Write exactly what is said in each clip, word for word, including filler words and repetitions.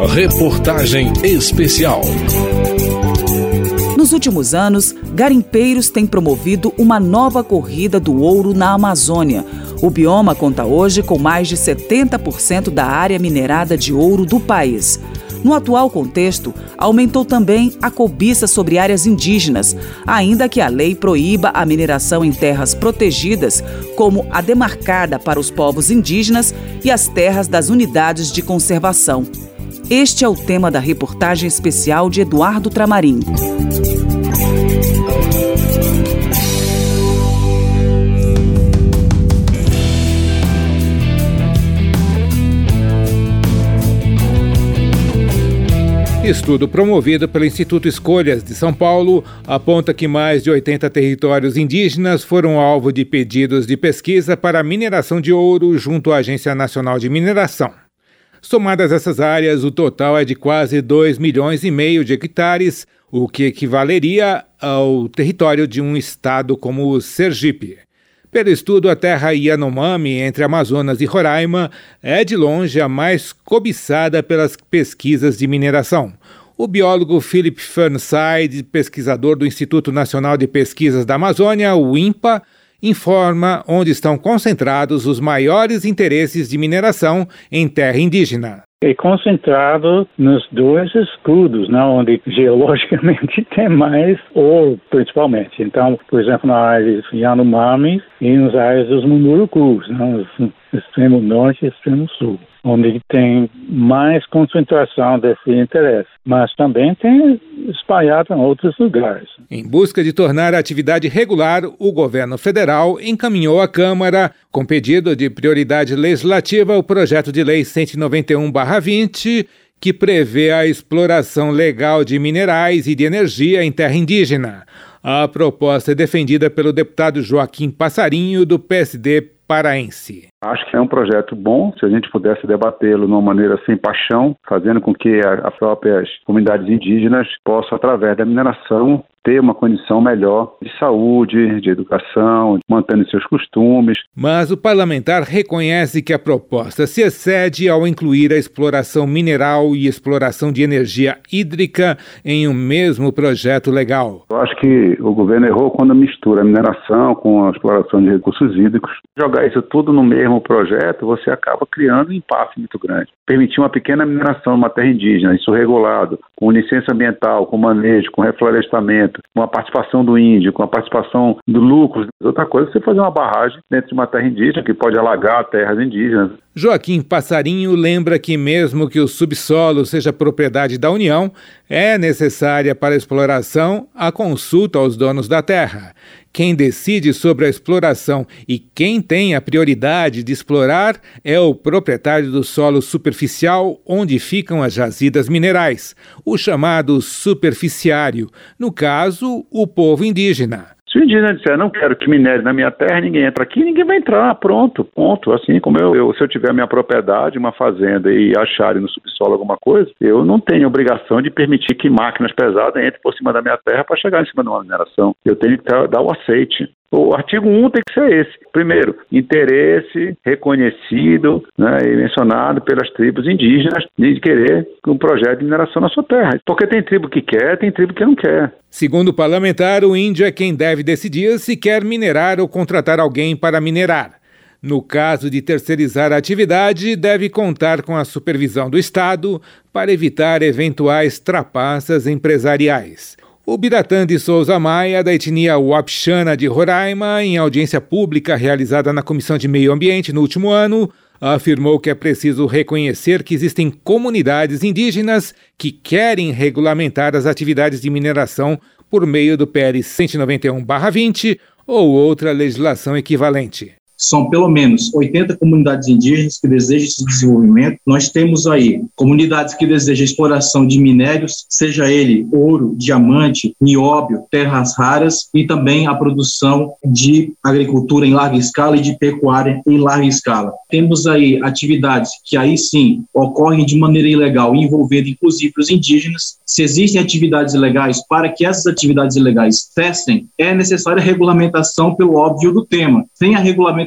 Reportagem especial. Nos últimos anos, garimpeiros têm promovido uma nova corrida do ouro na Amazônia. O bioma conta hoje com mais de setenta por cento da área minerada de ouro do país. No atual contexto, aumentou também a cobiça sobre áreas indígenas, ainda que a lei proíba a mineração em terras protegidas, como a demarcada para os povos indígenas e as terras das unidades de conservação. Este é o tema da reportagem especial de Eduardo Tramarim. Estudo promovido pelo Instituto Escolhas de São Paulo aponta que mais de oitenta territórios indígenas foram alvo de pedidos de pesquisa para a mineração de ouro junto à Agência Nacional de Mineração. Somadas essas áreas, o total é de quase dois milhões e meio de hectares, o que equivaleria ao território de um estado como o Sergipe. Pelo estudo, a terra Yanomami, entre Amazonas e Roraima, é de longe a mais cobiçada pelas pesquisas de mineração. O biólogo Philip Fernside, pesquisador do Instituto Nacional de Pesquisas da Amazônia, o INPA, informa onde estão concentrados os maiores interesses de mineração em terra indígena. É concentrado nos dois escudos, né, onde geologicamente tem mais ouro, principalmente. Então, por exemplo, na área de Yanomami e nas áreas dos Mundurucus, né, no extremo norte e extremo sul, onde tem mais concentração desse interesse. Mas também tem espalhado em outros lugares. Em busca de tornar a atividade regular, o governo federal encaminhou à Câmara, com pedido de prioridade legislativa, o projeto de lei cento e noventa e um barra vinte, que prevê a exploração legal de minerais e de energia em terra indígena. A proposta é defendida pelo deputado Joaquim Passarinho, do P S D paraense. Acho que é um projeto bom, se a gente pudesse debatê-lo de uma maneira sem paixão, fazendo com que as próprias comunidades indígenas possam, através da mineração, ter uma condição melhor de saúde, de educação, mantendo seus costumes. Mas o parlamentar reconhece que a proposta se excede ao incluir a exploração mineral e exploração de energia hídrica em um mesmo projeto legal. Eu acho que o governo errou quando mistura a mineração com a exploração de recursos hídricos. Jogar isso tudo no mesmo projeto, você acaba criando um impasse muito grande. Permitir uma pequena mineração numa terra indígena, isso regulado, com licença ambiental, com manejo, com reflorestamento, com a participação do índio, com a participação do lucro. Outra coisa é você fazer uma barragem dentro de uma terra indígena que pode alagar terras indígenas. Joaquim Passarinho lembra que mesmo que o subsolo seja propriedade da União, é necessária para a exploração a consulta aos donos da terra. Quem decide sobre a exploração e quem tem a prioridade de explorar é o proprietário do solo superficial onde ficam as jazidas minerais, o chamado superficiário, no caso, o povo indígena. Se o indígena disser, não quero que minere na minha terra, ninguém entra aqui, ninguém vai entrar, pronto, ponto. Assim como eu, eu se eu tiver a minha propriedade, uma fazenda e acharem no subsolo alguma coisa, eu não tenho obrigação de permitir que máquinas pesadas entrem por cima da minha terra para chegar em cima de uma mineração. Eu tenho que dar o aceite. O artigo um tem que ser esse. Primeiro, interesse reconhecido, né, e mencionado pelas tribos indígenas de querer um projeto de mineração na sua terra. Porque tem tribo que quer, tem tribo que não quer. Segundo o parlamentar, o índio é quem deve decidir se quer minerar ou contratar alguém para minerar. No caso de terceirizar a atividade, deve contar com a supervisão do Estado para evitar eventuais trapaças empresariais. O Biratã de Souza Maia, da etnia Wapixana de Roraima, em audiência pública realizada na Comissão de Meio Ambiente no último ano, afirmou que é preciso reconhecer que existem comunidades indígenas que querem regulamentar as atividades de mineração por meio do P L cento e noventa e um barra vinte ou outra legislação equivalente. São pelo menos oitenta comunidades indígenas que desejam esse desenvolvimento. Nós temos aí comunidades que desejam exploração de minérios, seja ele ouro, diamante, nióbio, terras raras, e também a produção de agricultura em larga escala e de pecuária em larga escala. Temos aí atividades que aí sim ocorrem de maneira ilegal, envolvendo inclusive os indígenas. Se existem atividades ilegais, para que essas atividades ilegais cessem, é necessária a regulamentação pelo óbvio do tema. Sem a regulamentação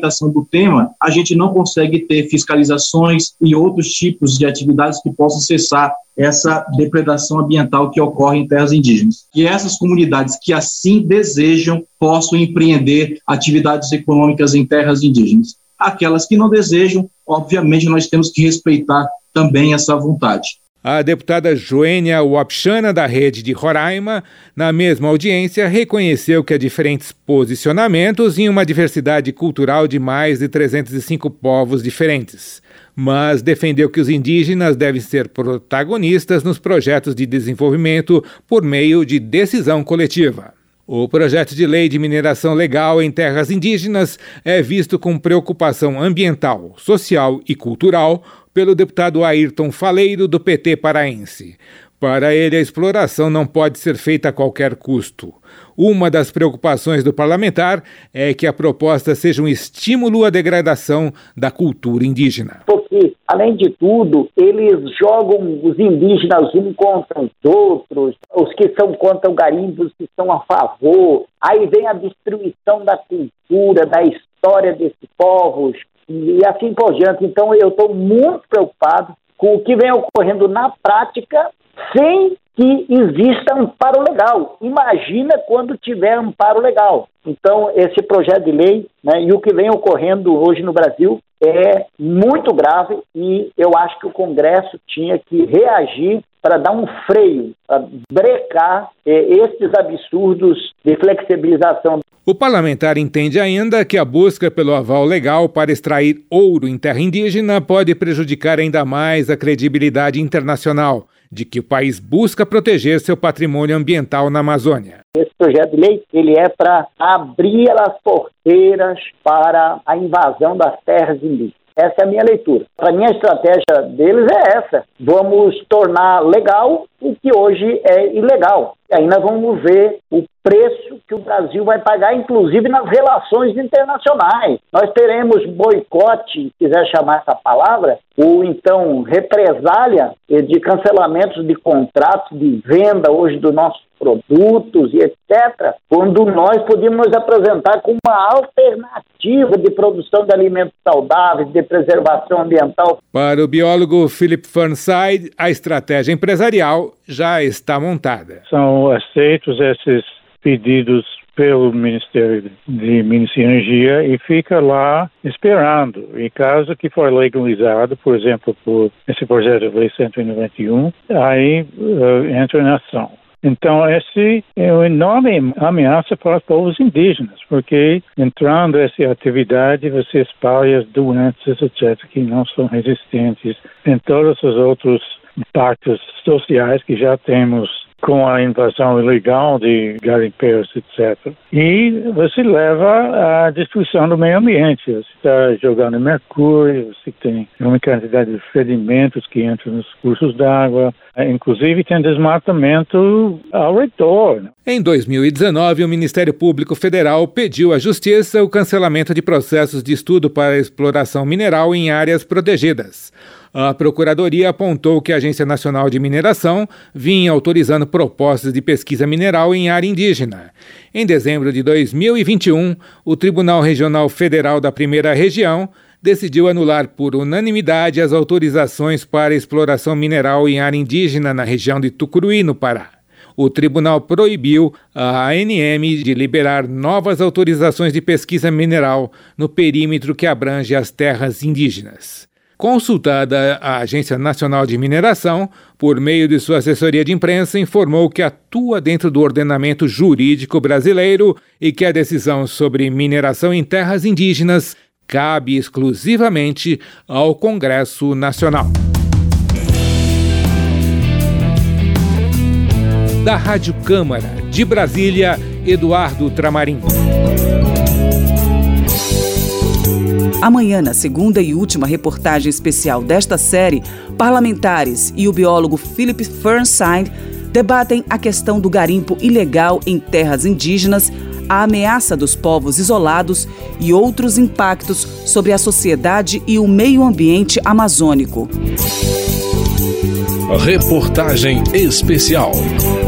implementação do tema, a gente não consegue ter fiscalizações e outros tipos de atividades que possam cessar essa depredação ambiental que ocorre em terras indígenas. E essas comunidades que assim desejam possam empreender atividades econômicas em terras indígenas. Aquelas que não desejam, obviamente, nós temos que respeitar também essa vontade. A deputada Joênia Wapchana, da Rede de Roraima, na mesma audiência, reconheceu que há diferentes posicionamentos em uma diversidade cultural de mais de trezentos e cinco povos diferentes, mas defendeu que os indígenas devem ser protagonistas nos projetos de desenvolvimento por meio de decisão coletiva. O projeto de lei de mineração legal em terras indígenas é visto com preocupação ambiental, social e cultural pelo deputado Ayrton Faleiro, do P T paraense. Para ele, a exploração não pode ser feita a qualquer custo. Uma das preocupações do parlamentar é que a proposta seja um estímulo à degradação da cultura indígena. Porque, além de tudo, eles jogam os indígenas um contra os outros, os que são contra o garimpo, os que são a favor. Aí vem a destruição da cultura, da história desses povos, e assim por diante. Então, eu estou muito preocupado com o que vem ocorrendo na prática, sem que exista amparo legal. Imagina quando tiver amparo legal. Então, esse projeto de lei, né, e o que vem ocorrendo hoje no Brasil é muito grave, e eu acho que o Congresso tinha que reagir para dar um freio, para brecar eh, esses absurdos de flexibilização. O parlamentar entende ainda que a busca pelo aval legal para extrair ouro em terra indígena pode prejudicar ainda mais a credibilidade internacional de que o país busca proteger seu patrimônio ambiental na Amazônia. Esse projeto de lei, ele é para abrir as porteiras para a invasão das terras indígenas. Essa é a minha leitura. Para mim, a estratégia deles é essa. Vamos tornar legal o que hoje é ilegal. E aí nós vamos ver o preço que o Brasil vai pagar, inclusive nas relações internacionais. Nós teremos boicote, se quiser chamar essa palavra, ou então represália de cancelamentos de contratos de venda hoje dos nossos produtos e etcétera, quando nós podíamos nos apresentar como uma alternativa de produção de alimentos saudáveis, de preservação ambiental. Para o biólogo Philip Fernside, a estratégia empresarial já está montada. São aceitos esses pedidos pelo Ministério de Minas e Energia e fica lá esperando. E caso que for legalizado, por exemplo, por esse projeto de lei cento e noventa e um, aí uh, entra em ação. Então, esse é uma enorme ameaça para os povos indígenas, porque entrando essa atividade, você espalha as doenças, etcétera, que não são resistentes em todos os outros impactos sociais que já temos com a invasão ilegal de garimpeiros, etcétera. E você leva à destruição do meio ambiente. Você está jogando mercúrio, você tem uma quantidade de fedimentos que entram nos cursos d'água, inclusive tem desmatamento ao redor. Em dois mil e dezenove, o Ministério Público Federal pediu à Justiça o cancelamento de processos de estudo para a exploração mineral em áreas protegidas. A Procuradoria apontou que a Agência Nacional de Mineração vinha autorizando propostas de pesquisa mineral em área indígena. Em dezembro de dois mil e vinte e um, o Tribunal Regional Federal da Primeira Região decidiu anular por unanimidade as autorizações para exploração mineral em área indígena na região de Tucuruí, no Pará. O tribunal proibiu a A N M de liberar novas autorizações de pesquisa mineral no perímetro que abrange as terras indígenas. Consultada, a Agência Nacional de Mineração, por meio de sua assessoria de imprensa, informou que atua dentro do ordenamento jurídico brasileiro e que a decisão sobre mineração em terras indígenas cabe exclusivamente ao Congresso Nacional. Da Rádio Câmara de Brasília, Eduardo Tramarim. Amanhã, na segunda e última reportagem especial desta série, parlamentares e o biólogo Philip Fernside debatem a questão do garimpo ilegal em terras indígenas, a ameaça dos povos isolados e outros impactos sobre a sociedade e o meio ambiente amazônico. Reportagem especial.